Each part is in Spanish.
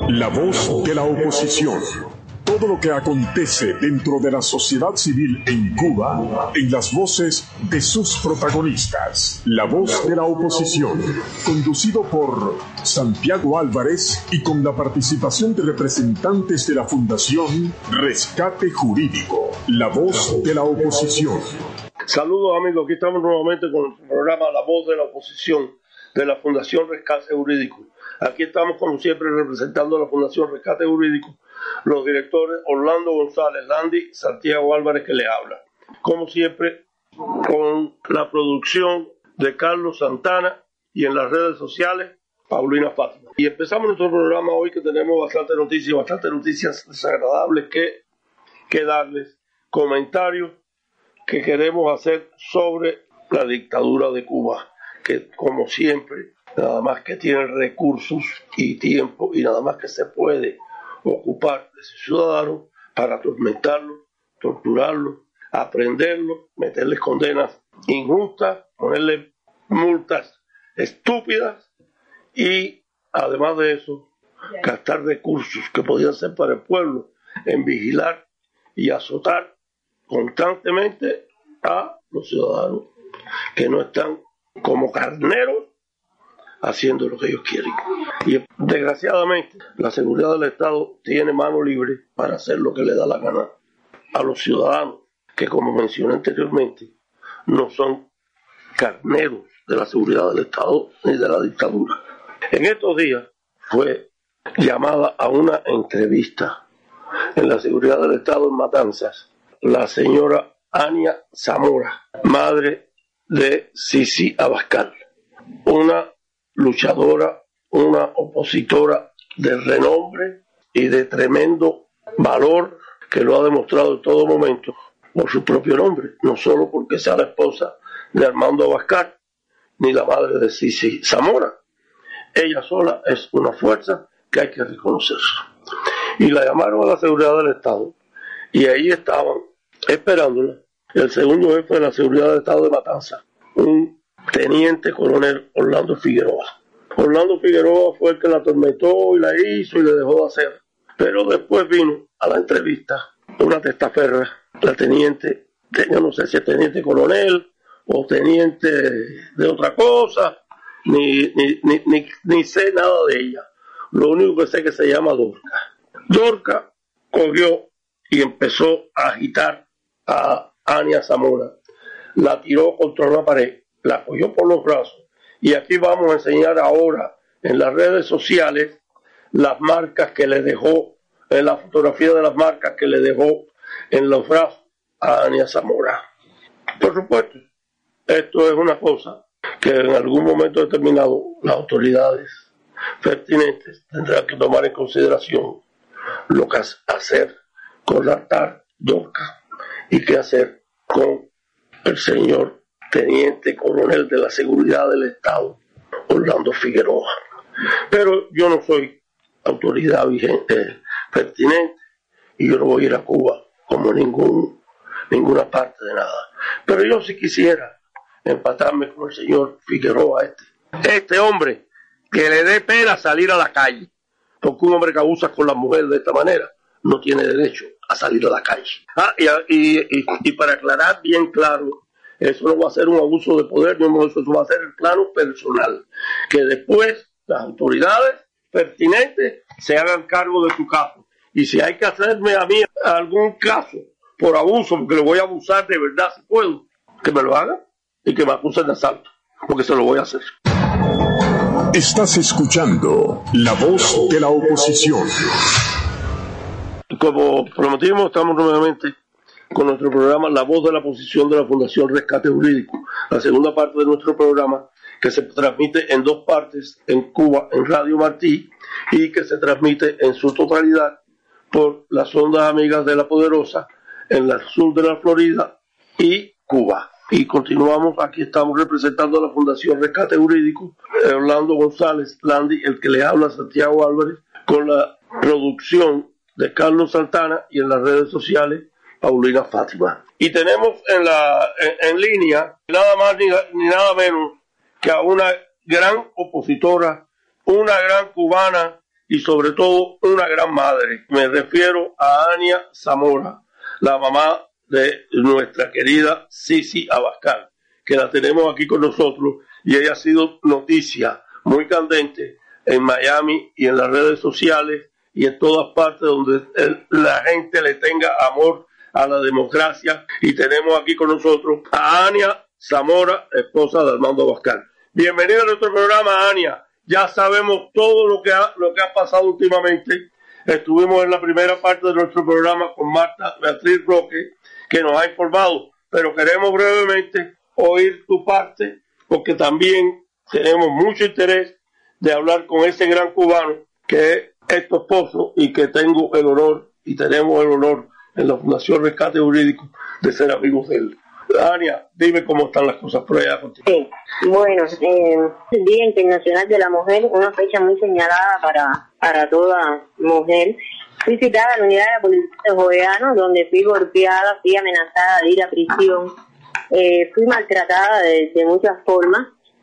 La voz de la oposición. Todo lo que acontece dentro de la sociedad civil en Cuba, en las voces de sus protagonistas. La voz de la oposición, conducido por Santiago Álvarez y con la participación de representantes de la Fundación Rescate Jurídico. La voz de la oposición. Saludos amigos, aquí estamos nuevamente con el programa La Voz de la Oposición de la Fundación Rescate Jurídico. Aquí estamos como siempre representando a la Fundación Rescate Jurídico, los directores Orlando González Landi, Santiago Álvarez que le habla. Como siempre con la producción de Carlos Santana y en las redes sociales Paulina Fátima. Y empezamos nuestro programa hoy que tenemos bastantes noticias desagradables que darles, comentarios que queremos hacer sobre la dictadura de Cuba, que como siempre, nada más que tiene recursos y tiempo y nada más que se puede ocupar de sus ciudadanos para atormentarlos, torturarlos, aprenderlos, meterles condenas injustas, ponerles multas estúpidas y además de eso, gastar recursos que podían ser para el pueblo en vigilar y azotar constantemente a los ciudadanos que no están como carneros haciendo lo que ellos quieren. Y desgraciadamente la seguridad del Estado tiene mano libre para hacer lo que le da la gana a los ciudadanos que, como mencioné anteriormente, no son carneros de la seguridad del Estado ni de la dictadura. En estos días fue llamada a una entrevista en la seguridad del Estado en Matanzas la señora Ania Zamora, madre de Sisi Abascal, una luchadora, una opositora de renombre y de tremendo valor que lo ha demostrado en todo momento por su propio nombre, no solo porque sea la esposa de Armando Abascal ni la madre de Sisi Zamora. Ella sola es una fuerza que hay que reconocer. Y la llamaron a la seguridad del Estado y ahí estaban esperándola el segundo jefe de la seguridad del Estado de Matanzas, un teniente coronel Orlando Figueroa. Orlando Figueroa fue el que la atormentó y la hizo y le dejó de hacer. Pero después vino a la entrevista una testaferra, la teniente, yo no sé si es teniente coronel o teniente de otra cosa, ni sé nada de ella. Lo único que sé es que se llama Dorca. Dorca cogió y empezó a agitar a Ania Zamora. La tiró contra una pared, la cogió por los brazos. Y aquí vamos a enseñar ahora en las redes sociales las marcas que le dejó, en la fotografía de las marcas que le dejó en los brazos a Ania Zamora. Por supuesto, esto es una cosa que en algún momento determinado las autoridades pertinentes tendrán que tomar en consideración lo que hacer con la tal Dorca y qué hacer con el señor teniente coronel de la seguridad del Estado, Orlando Figueroa. Pero yo no soy autoridad vigente, pertinente, y yo no voy a ir a Cuba como ninguna parte de nada. Pero yo sí quisiera empatarme con el señor Figueroa, este hombre que le dé pena salir a la calle, porque un hombre que abusa con las mujeres de esta manera no tiene derecho a salir a la calle. Y para aclarar bien claro, eso no va a ser un abuso de poder, no, eso va a ser el plano personal, que después las autoridades pertinentes se hagan cargo de su caso. Y si hay que hacerme a mí algún caso por abuso, porque le voy a abusar de verdad si puedo, que me lo hagan y que me acusen de asalto, porque se lo voy a hacer. Estás escuchando La Voz de la Oposición. Como prometimos, estamos nuevamente con nuestro programa La Voz de la Oposición de la Fundación Rescate Jurídico, la segunda parte de nuestro programa que se transmite en dos partes en Cuba, en Radio Martí, y que se transmite en su totalidad por las ondas amigas de La Poderosa en el sur de la Florida y Cuba. Y continuamos, aquí estamos representando a la Fundación Rescate Jurídico, Orlando González Landi, el que le habla, Santiago Álvarez, con la producción de Carlos Santana y en las redes sociales Paulina Fátima. Y tenemos en línea nada más ni nada menos que a una gran opositora, una gran cubana y sobre todo una gran madre. Me refiero a Ania Zamora, la mamá de nuestra querida Sisi Abascal, que la tenemos aquí con nosotros y ella ha sido noticia muy candente en Miami y en las redes sociales y en todas partes donde la gente le tenga amor a la democracia. Y tenemos aquí con nosotros a Ania Zamora, esposa de Armando Abascal. Bienvenida a nuestro programa, Ania. Ya sabemos todo lo que ha pasado últimamente. Estuvimos en la primera parte de nuestro programa con Marta Beatriz Roque, que nos ha informado, pero queremos brevemente oír tu parte, porque también tenemos mucho interés de hablar con ese gran cubano que es tu esposo y que tengo el honor y tenemos el honor en la Fundación Rescate Jurídico de ser amigos de él. Ania, dime cómo están las cosas por allá contigo. Sí, bueno, el Día Internacional de la Mujer, una fecha muy señalada para toda mujer. Fui citada a la unidad de la policía de Joveano, donde fui golpeada, fui amenazada de ir a prisión, fui maltratada de muchas formas,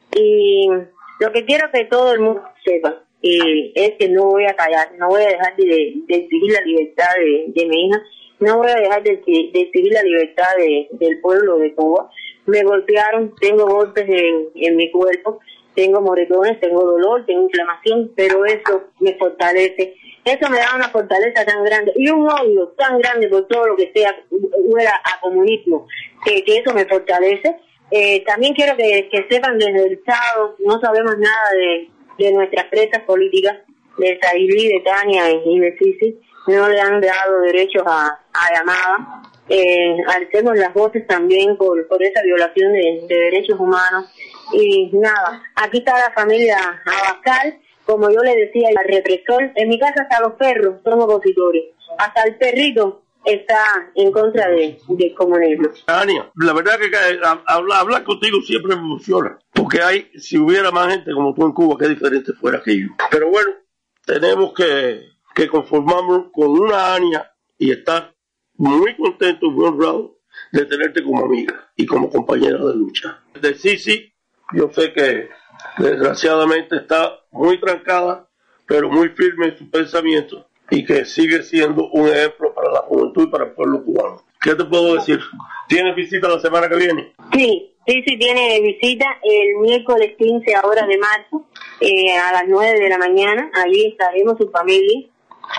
y lo que quiero que todo el mundo sepa es que no voy a callar, no voy a dejar de exigir la libertad de mi hija. No voy a dejar de exigir la libertad del pueblo de Cuba. Me golpearon, tengo golpes en mi cuerpo, tengo moretones, tengo dolor, tengo inflamación, pero eso me fortalece. Eso me da una fortaleza tan grande y un odio tan grande por todo lo que sea fuera a comunismo, que eso me fortalece. También quiero que sepan, desde el sábado no sabemos nada de nuestras presas políticas, de Sailí, de Tania y de Sisi. No le han dado derechos a llamada. Alcemos las voces también por esa violación de derechos humanos. Y nada, aquí está la familia Abascal, como yo le decía al represor. En mi casa hasta los perros son opositores, hasta el perrito está en contra del comunismo. Ania, la verdad que hablar contigo siempre me emociona, porque si hubiera más gente como tú en Cuba, qué diferente fuera aquello. Pero bueno, tenemos que conformarnos con una Ania y estar muy contento, muy honrado de tenerte como amiga y como compañera de lucha. De Sisi, yo sé que desgraciadamente está muy trancada, pero muy firme en su pensamiento y que sigue siendo un ejemplo para la juventud y para el pueblo cubano. ¿Qué te puedo decir? ¿Tienes visita la semana que viene? Sí, tiene visita el miércoles 15 ahora de marzo, a las 9 de la mañana. Allí estaremos su familia,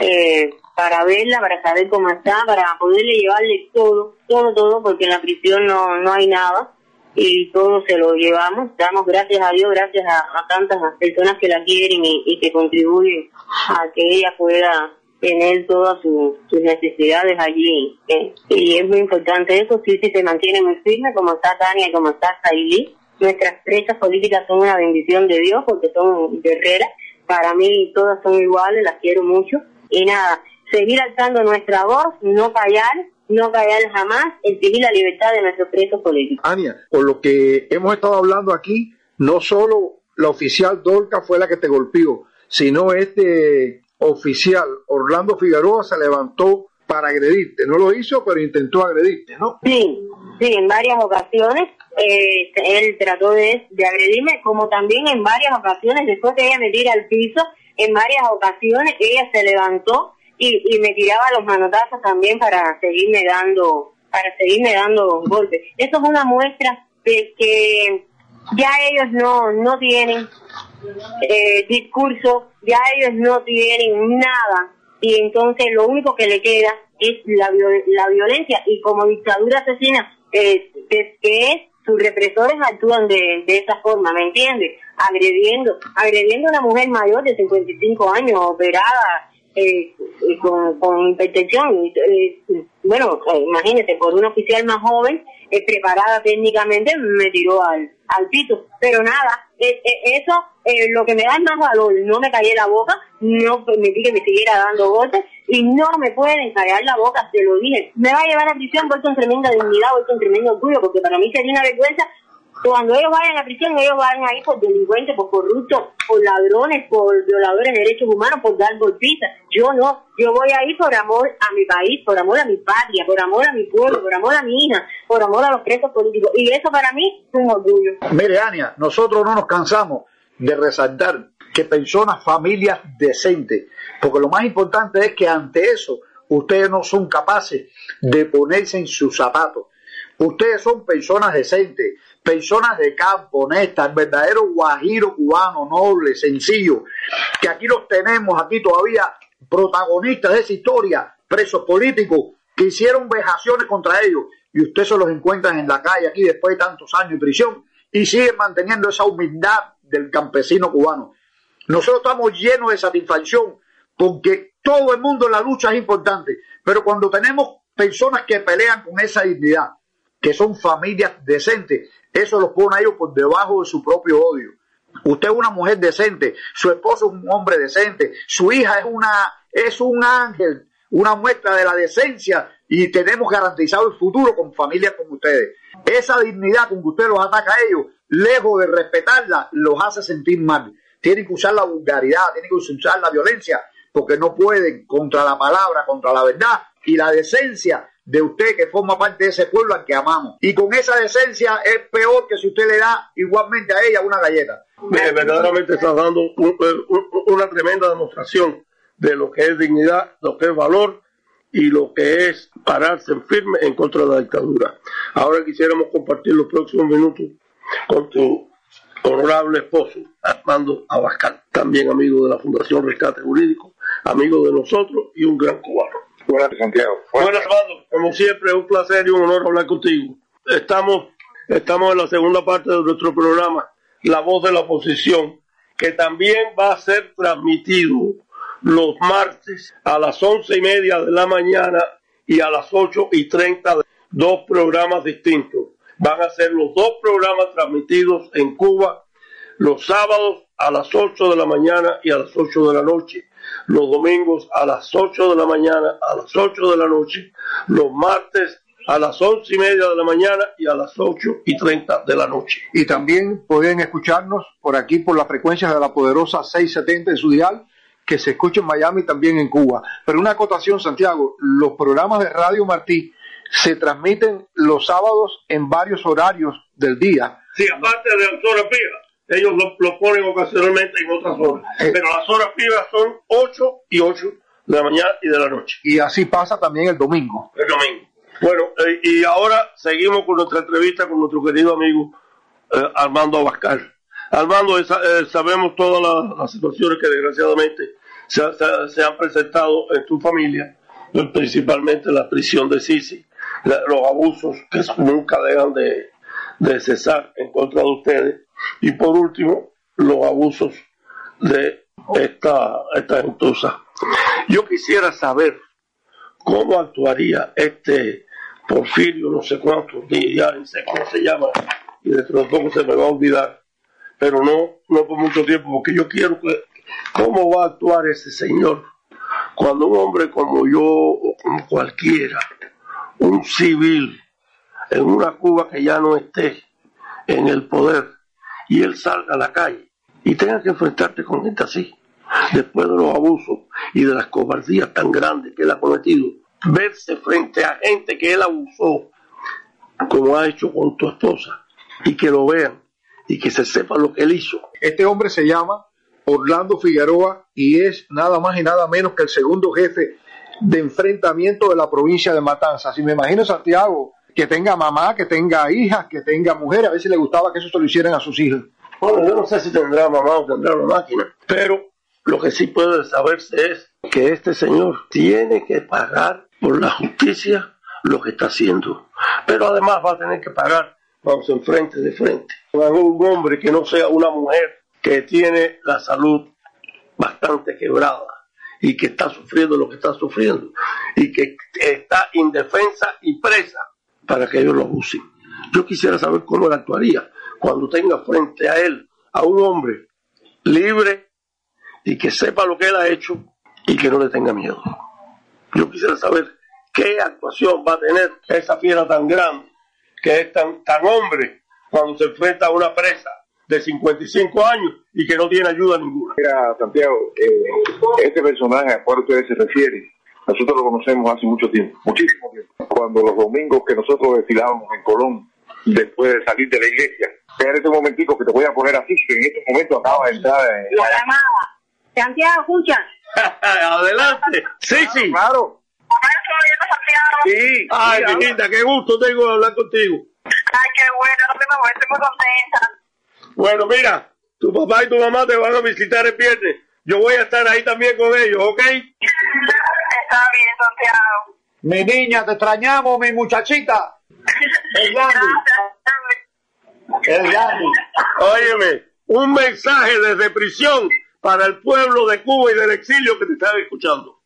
para verla, para saber cómo está, para poderle llevarle todo, porque en la prisión no hay nada y todo se lo llevamos. Damos gracias a Dios, gracias a tantas personas que la quieren y que contribuyen a que ella pueda tener todas sus necesidades allí. Y es muy importante eso. Sí, se mantiene muy firme, como está Tania y como está Sailí. Nuestras presas políticas son una bendición de Dios porque son guerreras. Para mí todas son iguales, las quiero mucho. Y nada, seguir alzando nuestra voz, no callar jamás, exigir la libertad de nuestros presos políticos. Ania, por lo que hemos estado hablando aquí, no solo la oficial Dorca fue la que te golpeó, sino este oficial Orlando Figueroa se levantó para agredirte. No lo hizo, pero intentó agredirte, ¿no? Sí, en varias ocasiones él trató de agredirme, como también en varias ocasiones, después que ella me tira al piso, en varias ocasiones ella se levantó y me tiraba los manotazos también para seguirme dando golpes. Eso es una muestra de que ya ellos no tienen discurso, ya ellos no tienen nada, y entonces lo único que le queda es la violencia, y como dictadura asesina que sus represores actúan de esa forma, ¿me entiendes? Agrediendo a una mujer mayor de 55 años, operada, con hipertensión. Bueno, imagínese, por un oficial más joven, preparada técnicamente, me tiró al piso. Pero nada, eso lo que me da es más valor. No me callé la boca, no permití que me siguiera dando golpes, y no me pueden callar la boca, te lo dije. Me va a llevar a prisión, voy con tremenda dignidad, voy con tremendo orgullo, porque para mí sería una vergüenza. Cuando ellos vayan a prisión, ellos van ahí por delincuentes, por corruptos, por ladrones, por violadores de derechos humanos, por dar golpizas. Yo no, yo voy ahí por amor a mi país, por amor a mi patria, por amor a mi pueblo, por amor a mi hija, por amor a los presos políticos. Y eso para mí es un orgullo. Mire, Ania, nosotros no nos cansamos de resaltar que personas, familias decentes, porque lo más importante es que ante eso ustedes no son capaces de ponerse en sus zapatos. Ustedes son personas decentes, personas de campo, honestas, verdaderos guajiros cubanos, nobles, sencillos, que aquí los tenemos, aquí todavía protagonistas de esa historia, presos políticos que hicieron vejaciones contra ellos, y ustedes se los encuentran en la calle aquí después de tantos años de prisión y siguen manteniendo esa humildad del campesino cubano. Nosotros estamos llenos de satisfacción porque todo el mundo en la lucha es importante, pero cuando tenemos personas que pelean con esa dignidad, que son familias decentes, eso los pone a ellos por debajo de su propio odio. Usted es una mujer decente, su esposo es un hombre decente, su hija es un ángel, una muestra de la decencia, y tenemos garantizado el futuro con familias como ustedes. Esa dignidad con que usted los ataca a ellos, lejos de respetarla, los hace sentir mal. Tienen que usar la vulgaridad, tienen que usar la violencia, porque no pueden contra la palabra, contra la verdad y la decencia de usted que forma parte de ese pueblo al que amamos. Y con esa decencia es peor que si usted le da igualmente a ella una galleta. Verdaderamente estás dando una tremenda demostración de lo que es dignidad, lo que es valor y lo que es pararse en firme en contra de la dictadura. Ahora quisiéramos compartir los próximos minutos con tu honorable esposo, Armando Abascal, también amigo de la Fundación Rescate Jurídico, amigo de nosotros y un gran cubano. Buenas, Santiago. Buenas, Armando. Como siempre, es un placer y un honor hablar contigo. Estamos en la segunda parte de nuestro programa, La Voz de la Oposición, que también va a ser transmitido los martes a las 11:30 de la mañana y a las 8:30, dos programas distintos. Van a ser los dos programas transmitidos en Cuba los sábados a las 8 de la mañana y a las 8 de la noche, los domingos a las 8 de la mañana, a las 8 de la noche, los martes a las 11:30 de la mañana y a las 8:30 de la noche. Y también pueden escucharnos por aquí por las frecuencias de la poderosa 670 en su dial, que se escucha en Miami y también en Cuba. Pero una acotación, Santiago, los programas de Radio Martí se transmiten los sábados en varios horarios del día. Sí, aparte de las horas fijas, ellos lo ponen ocasionalmente en otras horas, pero las horas fijas son 8 y 8 de la mañana y de la noche. Y así pasa también el domingo. El domingo. Bueno, y ahora seguimos con nuestra entrevista con nuestro querido amigo Armando Abascal. Armando, sabemos todas las situaciones que desgraciadamente se han presentado en tu familia, principalmente la prisión de Sisi, los abusos que nunca dejan de cesar en contra de ustedes, y por último, los abusos de esta gentuza. Yo quisiera saber cómo actuaría Porfirio, no sé cuánto, ya no sé cómo se llama, y dentro de poco se me va a olvidar, pero no por mucho tiempo, porque yo quiero que, cómo va a actuar ese señor cuando un hombre como yo o como cualquiera, un civil en una Cuba que ya no esté en el poder, y él salga a la calle y tenga que enfrentarte con gente así, después de los abusos y de las cobardías tan grandes que él ha cometido, verse frente a gente que él abusó, como ha hecho con tu esposa, y que lo vean y que se sepa lo que él hizo. Este hombre se llama Orlando Figueroa y es nada más y nada menos que el segundo jefe de enfrentamiento de la provincia de Matanzas. Y me imagino, Santiago, que tenga mamá, que tenga hijas, que tenga mujeres, a ver si le gustaba que eso se lo hicieran a sus hijos. Bueno, yo no sé si tendrá mamá o tendrá una máquina, pero lo que sí puede saberse es que este señor tiene que pagar por la justicia lo que está haciendo, pero además va a tener que pagar cuando se enfrente de frente a un hombre que no sea una mujer que tiene la salud bastante quebrada y que está sufriendo lo que está sufriendo y que está indefensa y presa para que ellos lo abusen. Yo quisiera saber cómo él actuaría cuando tenga frente a él a un hombre libre y que sepa lo que él ha hecho y que no le tenga miedo. Yo quisiera saber qué actuación va a tener esa fiera tan grande, que es tan hombre, cuando se enfrenta a una presa de 55 años y que no tiene ayuda ninguna. Mira, Santiago, este personaje al cual usted se refiere, nosotros lo conocemos hace mucho tiempo, muchísimo tiempo. Cuando los domingos que nosotros desfilábamos en Colón, después de salir de la iglesia, Espérate un momentico que te voy a poner así, que en este momento acaba de entrar La llamada. Santiago, escucha. Adelante. Sí. Claro. Sí. Ay, mi linda, qué gusto tengo de hablar contigo. Ay, qué bueno, no me voy, estoy muy contenta. Bueno, mira, tu papá y tu mamá te van a visitar el viernes. Yo voy a estar ahí también con ellos, ¿ok? Está bien, Santiago. Mi niña, te extrañamos, mi muchachita. El Yandy. El Yandy. Óyeme, un mensaje desde prisión para el pueblo de Cuba y del exilio que te están escuchando.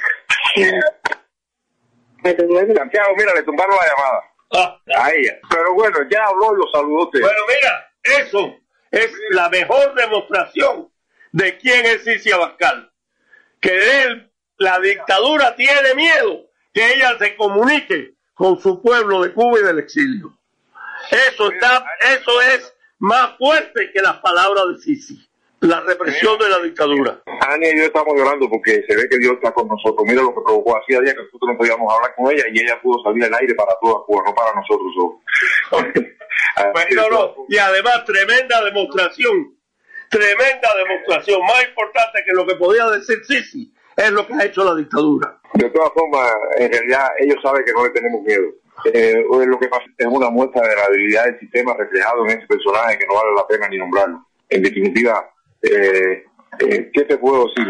Santiago, mira, le tumbaron la llamada a ella. Pero bueno, ya habló y lo saludó usted. Bueno, mira, eso es la mejor demostración de quién es Sisi Abascal. Que él, la dictadura tiene miedo que ella se comunique con su pueblo de Cuba y del exilio. Eso es más fuerte que las palabras de Sisi. La represión de la dictadura. Ania y yo estamos llorando porque se ve que Dios está con nosotros. Mira lo que provocó. Hacía días que nosotros no podíamos hablar con ella y ella pudo salir al aire para toda Cuba, no para nosotros solos. No. Y además, tremenda demostración. Más importante que lo que podía decir Sisi es lo que ha hecho la dictadura. De todas formas, en realidad, ellos saben que no le tenemos miedo. Lo que pasa es una muestra de la debilidad del sistema reflejado en ese personaje que no vale la pena ni nombrarlo. En definitiva, ¿qué te puedo decir?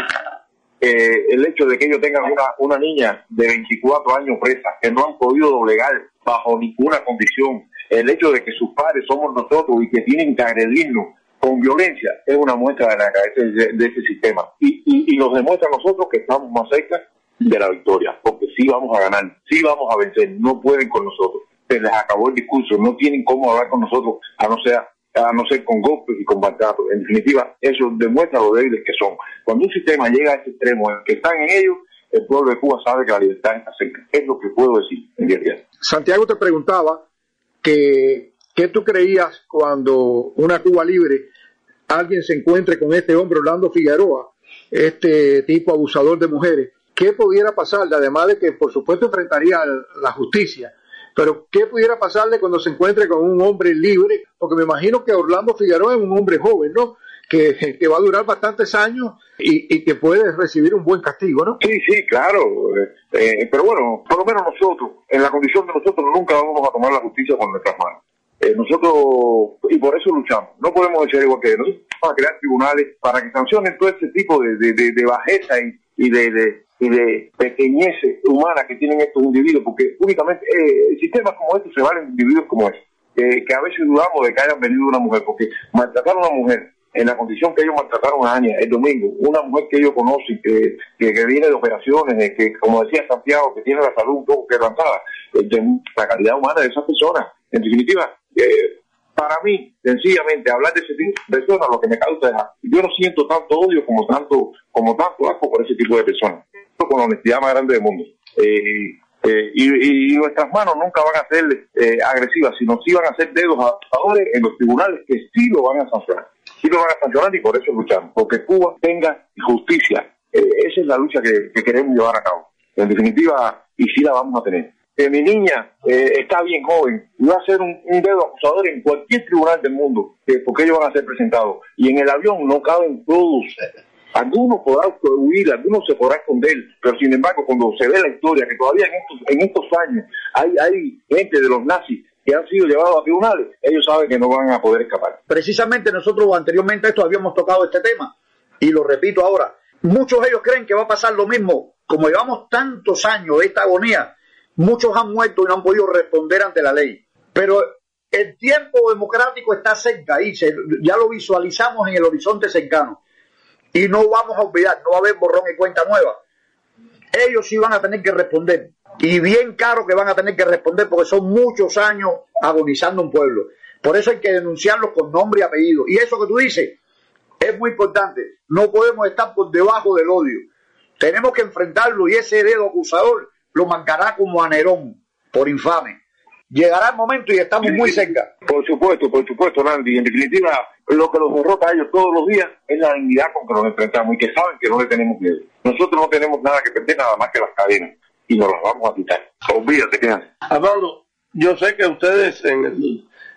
El hecho de que ellos tengan una niña de 24 años presa, que no han podido doblegar bajo ninguna condición, el hecho de que sus padres somos nosotros y que tienen que agredirnos con violencia, es una muestra de la cabeza de ese sistema. Y nos demuestra a nosotros que estamos más cerca de la victoria, porque sí vamos a ganar, sí vamos a vencer, no pueden con nosotros. Se les acabó el discurso, no tienen cómo hablar con nosotros, a no ser con golpes y con maltratos. En definitiva, eso demuestra lo débiles que son. Cuando un sistema llega a este extremo en que están en ellos, el pueblo de Cuba sabe que la libertad está cerca. Es lo que puedo decir, en realidad. Santiago te preguntaba ¿qué tú creías cuando una Cuba libre, alguien se encuentre con este hombre Orlando Figueroa, este tipo abusador de mujeres? ¿Qué pudiera pasarle? Además de que, por supuesto, enfrentaría la justicia. Pero, ¿qué pudiera pasarle cuando se encuentre con un hombre libre? Porque me imagino que Orlando Figueroa es un hombre joven, ¿no? Que va a durar bastantes años y que puede recibir un buen castigo, ¿no? Sí, claro. Pero bueno, por lo menos nosotros, en la condición de nosotros, nunca vamos a tomar la justicia con nuestras manos. Nosotros, y por eso luchamos, no podemos ser igual que ellos. Nosotros vamos a crear tribunales para que sancionen todo ese tipo de bajeza y de pequeñez humana que tienen estos individuos, porque únicamente sistemas como estos se valen individuos como estos, que a veces dudamos de que hayan venido una mujer, porque maltratar a una mujer en la condición que ellos maltrataron a Ania el domingo, una mujer que ellos conocen, que viene de operaciones, que como decía Santiago, que tiene la salud un poco quebrantada, la calidad humana de esas personas. En definitiva, para mí, sencillamente, hablar de ese tipo de personas lo que me causa es asco. Yo no siento tanto odio como tanto asco por ese tipo de personas, con la honestidad más grande del mundo. Y nuestras manos nunca van a ser agresivas, sino sí van a ser dedos abusadores en los tribunales que sí lo van a sancionar. Sí lo van a sancionar y por eso luchamos, porque Cuba tenga justicia. Esa es la lucha que queremos llevar a cabo. En definitiva, y sí la vamos a tener. Mi niña está bien joven y va a ser un dedo acusador en cualquier tribunal del mundo, porque ellos van a ser presentados. Y en el avión no caben todos. Algunos podrán huir, algunos se podrán esconder, pero sin embargo, cuando se ve la historia, que todavía en estos años hay gente de los nazis que han sido llevados a tribunales, ellos saben que no van a poder escapar. Precisamente nosotros anteriormente a esto habíamos tocado este tema, y lo repito ahora. Muchos de ellos creen que va a pasar lo mismo. Como llevamos tantos años de esta agonía, muchos han muerto y no han podido responder ante la ley. Pero el tiempo democrático está cerca, y ya lo visualizamos en el horizonte cercano. Y no vamos a olvidar, no va a haber borrón y cuenta nueva. Ellos sí van a tener que responder. Y bien caro que van a tener que responder, porque son muchos años agonizando un pueblo. Por eso hay que denunciarlos con nombre y apellido. Y eso que tú dices es muy importante. No podemos estar por debajo del odio. Tenemos que enfrentarlo, y ese dedo acusador lo marcará como a Nerón, por infame. Llegará el momento y estamos muy cerca. Por supuesto, Randy. En definitiva, lo que los derrota a ellos todos los días es la dignidad con que nos enfrentamos y que saben que no le tenemos miedo. Nosotros no tenemos nada que perder, nada más que las cadenas, y nos las vamos a quitar. Olvídate, ¿qué haces? Armando, yo sé que ustedes en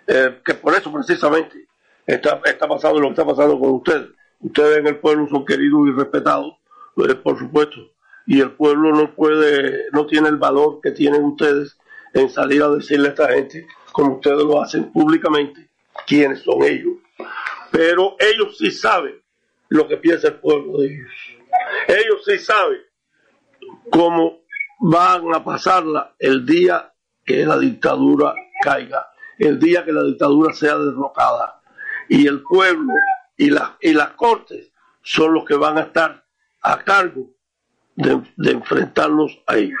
que por eso precisamente está pasando lo que está pasando con ustedes. Ustedes en el pueblo son queridos y respetados, por supuesto, y el pueblo no tiene el valor que tienen ustedes en salir a decirle a esta gente, como ustedes lo hacen públicamente, quiénes son ellos. Pero ellos sí saben lo que piensa el pueblo de ellos. Ellos sí saben cómo van a pasarla el día que la dictadura caiga, el día que la dictadura sea derrocada. Y el pueblo y las cortes son los que van a estar a cargo de enfrentarlos a ellos.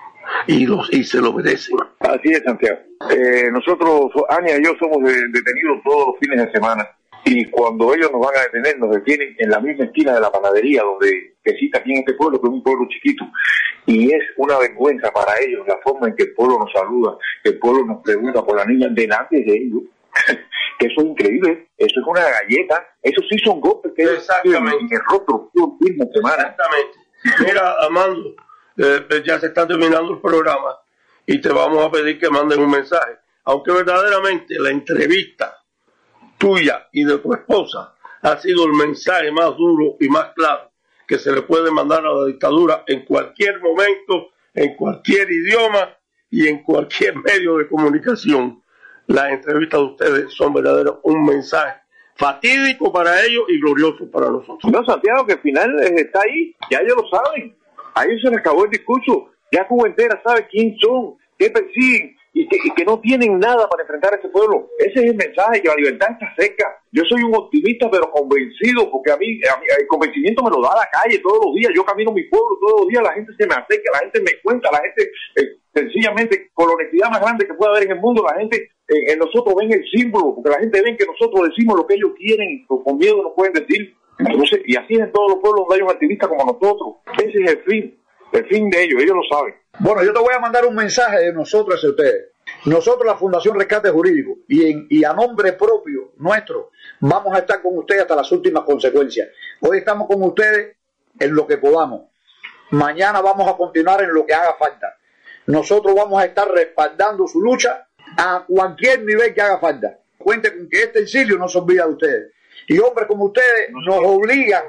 Y se lo merecen. Así es, Santiago. Nosotros, Ania y yo, somos detenidos todos los fines de semana. Y cuando ellos nos van a detener, nos detienen en la misma esquina de la panadería donde existe aquí en este pueblo, que es un pueblo chiquito. Y es una vergüenza para ellos la forma en que el pueblo nos saluda, que el pueblo nos pregunta por la niña delante de ellos. Que eso es increíble, eso es una galleta, eso sí son golpes que ellos tienen en el rostro todo el fin de semana. Exactamente. Mira, Armando, ya se está terminando el programa y te vamos a pedir que manden un mensaje. Aunque verdaderamente la entrevista tuya y de tu esposa ha sido el mensaje más duro y más claro que se le puede mandar a la dictadura en cualquier momento, en cualquier idioma y en cualquier medio de comunicación. Las entrevistas de ustedes son verdaderos un mensaje fatídico para ellos y glorioso para nosotros. No, Santiago, que al final está ahí, ya ellos lo saben, a ellos se les acabó el discurso, ya Cuba entera sabe quién son, qué persiguen y que no tienen nada para enfrentar a ese pueblo. Ese es el mensaje, que la libertad está cerca. Yo soy un optimista pero convencido, porque a mí el convencimiento me lo da la calle todos los días. Yo camino mi pueblo todos los días, la gente se me acerca, la gente me cuenta, la gente sencillamente, con la honestidad más grande que puede haber en el mundo, la gente en nosotros ven el símbolo, porque la gente ven que nosotros decimos lo que ellos quieren y con miedo no pueden decir. Entonces, y así es en todos los pueblos donde hay un activista como nosotros. Ese es el fin de ellos lo saben. Bueno, yo te voy a mandar un mensaje de nosotros hacia ustedes. Nosotros, la Fundación Rescate Jurídico, y a nombre propio nuestro, vamos a estar con ustedes hasta las últimas consecuencias. Hoy estamos con ustedes en lo que podamos. Mañana vamos a continuar en lo que haga falta. Nosotros vamos a estar respaldando su lucha a cualquier nivel que haga falta. Cuente con que este exilio no se olvida de ustedes. Y hombres como ustedes nos obligan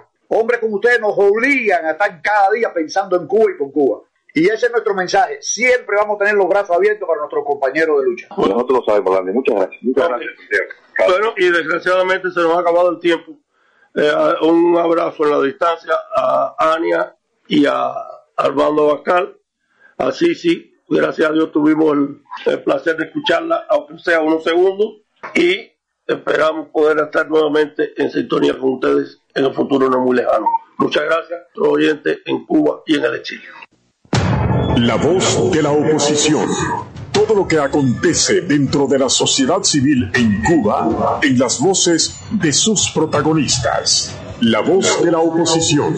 a estar cada día pensando en Cuba y por Cuba. Y ese es nuestro mensaje. Siempre vamos a tener los brazos abiertos para nuestros compañeros de lucha. Bueno, nosotros lo sabemos, Randy. Muchas gracias. Muchas gracias. Bueno, y desgraciadamente se nos ha acabado el tiempo. Un abrazo en la distancia a Ania y a Armando Abascal. Así sí, gracias a Dios tuvimos el placer de escucharla, aunque sea unos segundos, y esperamos poder estar nuevamente en sintonía con ustedes en el futuro no muy lejano. Muchas gracias a los oyentes en Cuba y en el exilio. La voz de la oposición. Todo lo que acontece dentro de la sociedad civil en Cuba, en las voces de sus protagonistas. La voz de la oposición.